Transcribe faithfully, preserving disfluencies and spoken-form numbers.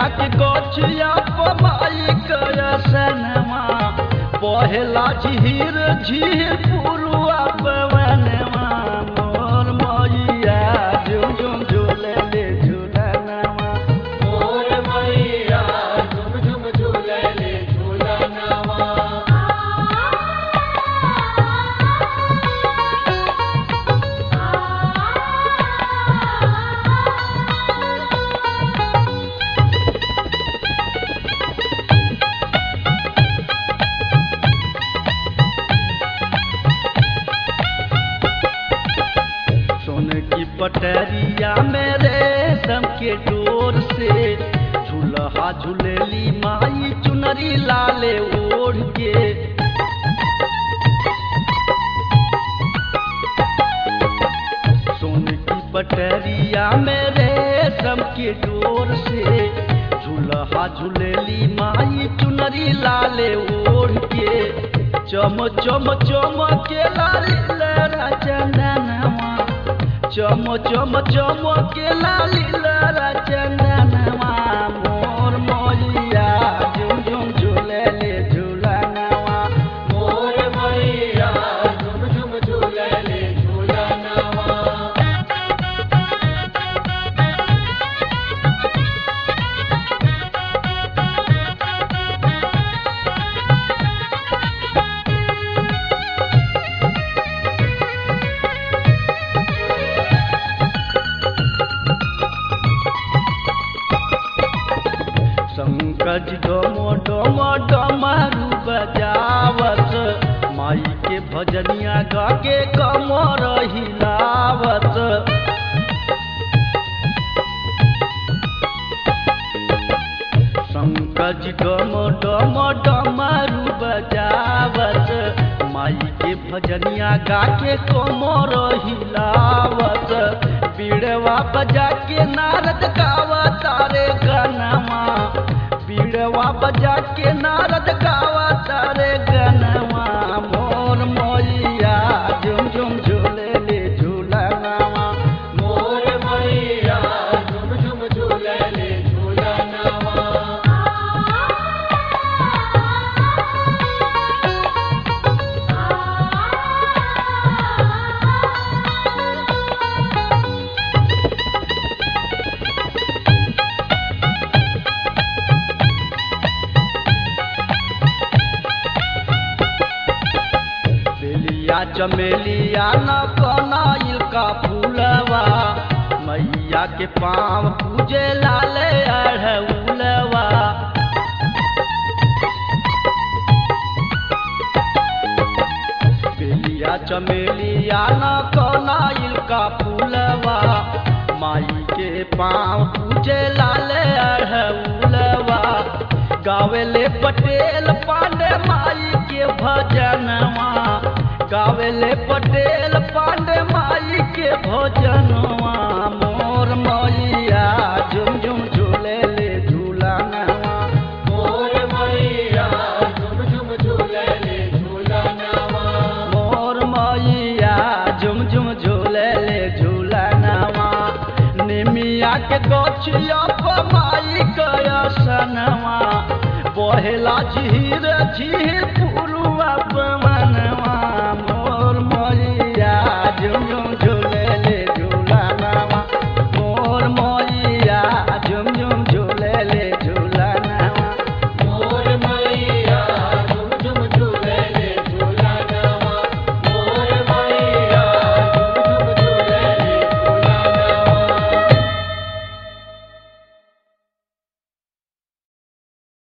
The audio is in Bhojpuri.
के गछिया पमाई कयसनमा पहला झीर झीर पुरुआ पवनमा मोर मैया झुम झुम झूले ले झूलनमा मोर मैया झुम झुम झूले ले झूलनमा। पटरिया में रेशम के डोर से झूलहा झूलेली माई चुनरी लाले ओढ़ के सोन की पटरिया में रेशम के डोर से झूलहा झूलेली माई चुनरी लाले ओढ़ के चम चम चम के लाली लहरा चंदनवा चम चम चम के लाली लहरा चंदनवा मोर मैया झुम झुम झूले ले झूलनवा मोर मैया झुम झुम झूले ले झूलनवा। पंकज डोमो डोमो डमरू बजावत माई के भजनिया गा के कमर हिलावत पंकज डोमो डोमो डमरू बजावत माई के भजनिया गा के कमर हिलावत बीड़वा बजा के नारद गावा तारे गनमा बीड़वा बजा के नारद गावा तारे गनवा मोर मैया झुम झुम झूले ले झूलनवा मोर मैया झुम झुम झूले ले झूलनवा। चमेलिया न कनाइल का फूलवा मैया के पाँव पूजे लाले अढ़उलवा बेलिया चमेलिया न कनाइल का फूलवा माई के पाँव पूजे लाले अढ़उलवा गावेले पटेल पांडे माई के भजनवा गावेले पटेल पांडे माई के भजनवा मोर मैया झुम झुम झूले ले झूलनवा मोर मैया झुम झुम झूले ले झूलनवा मोर मैया झुम झुम झूले ले झूलनवा निमिया के गछिया पमाई कयसनवा बहेला झीर झीर